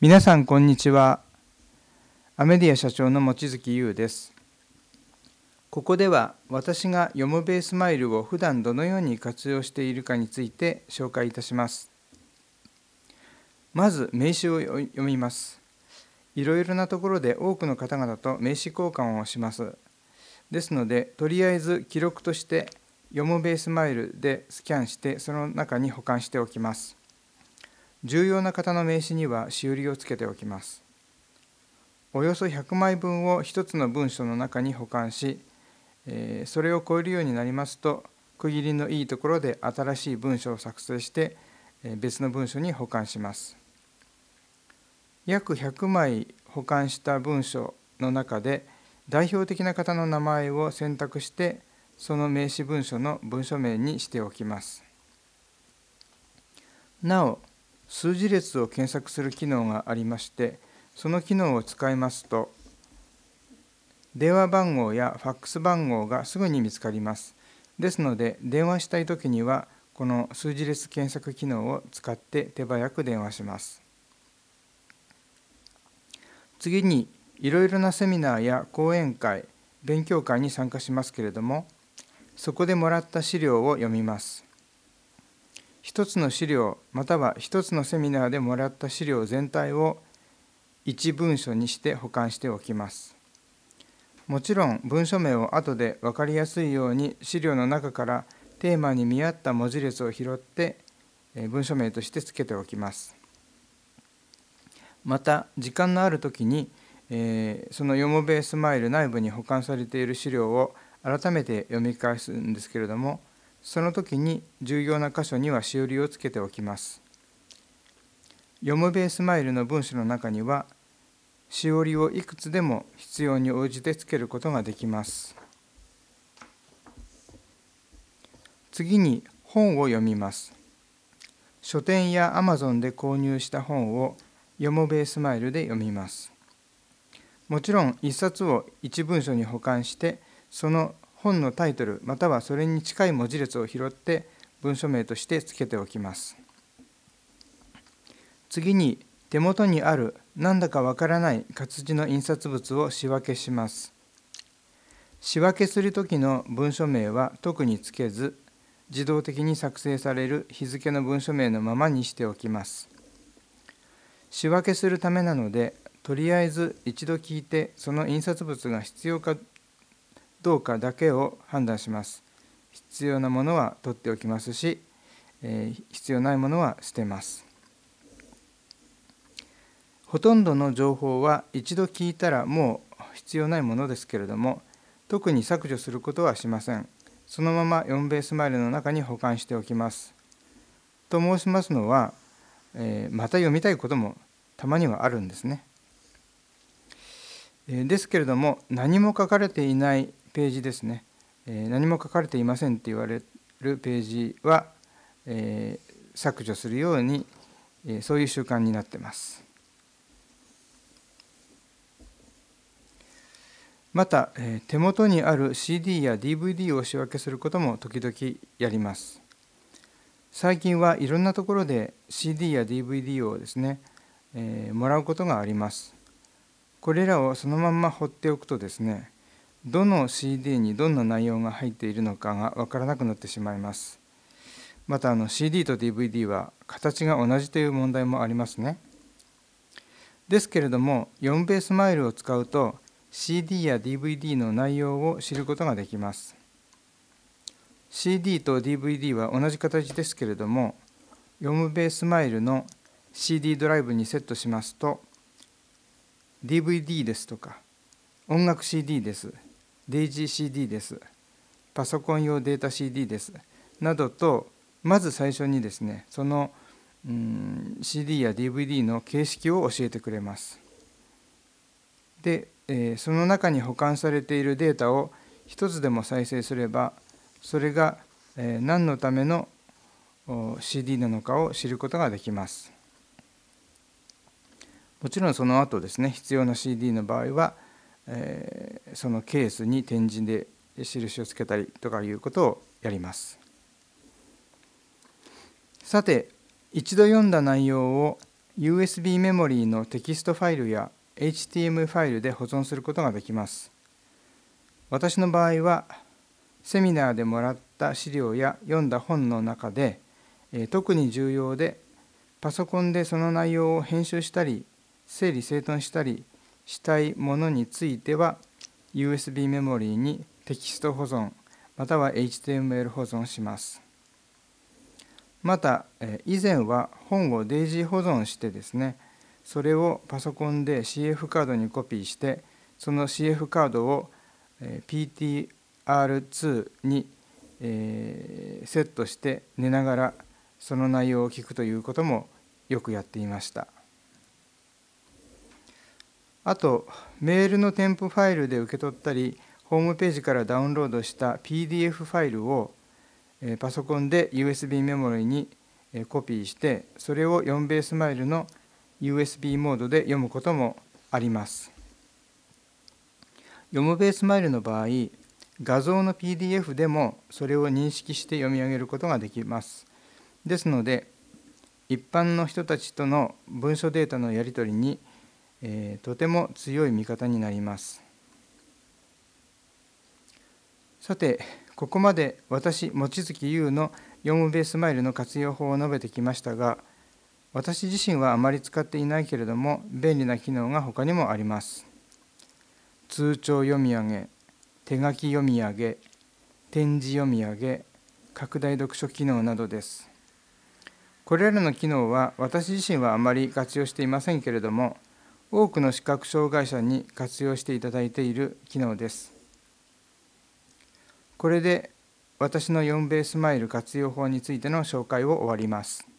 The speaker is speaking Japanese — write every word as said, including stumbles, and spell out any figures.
皆さんこんにちは。アメディア社長の望月優です。ここでは私がヨモベースマイルを普段どのように活用しているかについて紹介いたします。まず名詞を読みます。いろいろなところで多くの方々と名詞交換をします。ですので、とりあえず記録としてヨモベースマイルでスキャンしてその中に保管しておきます。重要な方の名詞にはしおりをつけておきます。およそひゃくまいぶんを一つの文章の中に保管し、それを超えるようになりますと、区切りのいいところで新しい文章を作成して別の文書に保管します。約ひゃくまい保管した文章の中で代表的な方の名前を選択して、その名詞文書の文書名にしておきます。なお、数字列を検索する機能がありまして、その機能を使いますと、電話番号やファックス番号がすぐに見つかります。ですので、電話したいときには、この数字列検索機能を使って手早く電話します。次に、いろいろなセミナーや講演会、勉強会に参加しますけれども、そこでもらった資料を読みます。一つの資料、または一つのセミナーでもらった資料全体を一文書にして保管しておきます。もちろん文書名を後で分かりやすいように資料の中からテーマに見合った文字列を拾って文書名としてつけておきます。また時間のあるときに、えー、そのヨモベースマイル内部に保管されている資料を改めて読み返すんですけれども、その時に重要な箇所にはしおりをつけておきます。ヨモベースマイルの文書の中には、しおりをいくつでも必要に応じてつけることができます。次に本を読みます。書店やアマゾンで購入した本をヨモベースマイルで読みます。もちろん一冊を一文書に保管して、その本のタイトルまたはそれに近い文字列を拾って文書名としてつけておきます。次に手元にあるなんだかわからない活字の印刷物を仕分けします。仕分けするときの文書名は特につけず、自動的に作成される日付の文書名のままにしておきます。仕分けするためなので、とりあえず一度聞いてその印刷物が必要かどうかだけを判断します。必要なものは取っておきますし、えー、必要ないものは捨てます。ほとんどの情報は一度聞いたらもう必要ないものですけれども、特に削除することはしません。そのままヨモベースマイルの中に保管しておきます。と申しますのは、えー、また読みたいこともたまにはあるんですね。えー、ですけれども、何も書かれていないページですね、えー、何も書かれていませんと言われるページは、えー、削除するように、えー、そういう習慣になっています。また、えー、手元にある シーディー や ディーブイディー を仕分けすることも時々やります。最近はいろんなところで シーディー や ディーブイディー をですね、えー、もらうことがあります。これらをそのまま放っておくとですね、どの シーディー にどんな内容が入っているのかが分からなくなってしまいます。またあの シーディー と ディーブイディー は形が同じという問題もありますね。ですけれども、ヨモベースマイルを使うと シーディー や ディーブイディー の内容を知ることができます。シーディー と ディーブイディー は同じ形ですけれども、ヨモベースマイルの シーディー ドライブにセットしますと、ディーブイディー ですとか、音楽 シーディー です、デイジー シーディー です、パソコン用データ シーディー です、などと、まず最初にですね、その、うん、シーディー や ディーブイディー の形式を教えてくれます。で、えー、その中に保管されているデータを一つでも再生すれば、それが、えー、何のための シーディー なのかを知ることができます。もちろんその後ですね、必要な シーディー の場合は、えー、そのケースに点字で印をつけたりとかいうことをやります。さて、一度読んだ内容をユーエスビー メモリーのテキストファイルや エイチティーエム ファイルで保存することができます。私の場合は、セミナーでもらった資料や読んだ本の中で、特に重要で、パソコンでその内容を編集したり、整理整頓したりしたいものについては、ユーエスビー メモリーにテキスト保存、または エイチティーエムエル 保存します。また、以前は本をデイジー保存してですね、それをパソコンで シーエフ カードにコピーして、その シーエフ カードを ピーティーアールツー にセットして寝ながらその内容を聞くということもよくやっていました。あと、メールの添付ファイルで受け取ったり、ホームページからダウンロードした ピーディーエフ ファイルをパソコンで ユーエスビー メモリにコピーして、それをよんベースマイルの ユーエスビー モードで読むこともあります。よんベースマイルの場合、画像の ピーディーエフ でもそれを認識して読み上げることができます。ですので、一般の人たちとの文書データのやり取りに、えー、とても強い味方になります。さて、ここまで私、望月優のよんベースマイルの活用法を述べてきましたが、私自身はあまり使っていないけれども、便利な機能が他にもあります。通帳読み上げ、手書き読み上げ、点字読み上げ、拡大読書機能などです。これらの機能は私自身はあまり活用していませんけれども、多くの視覚障害者に活用していただいている機能です。これで私のよんベースマイル活用法についての紹介を終わります。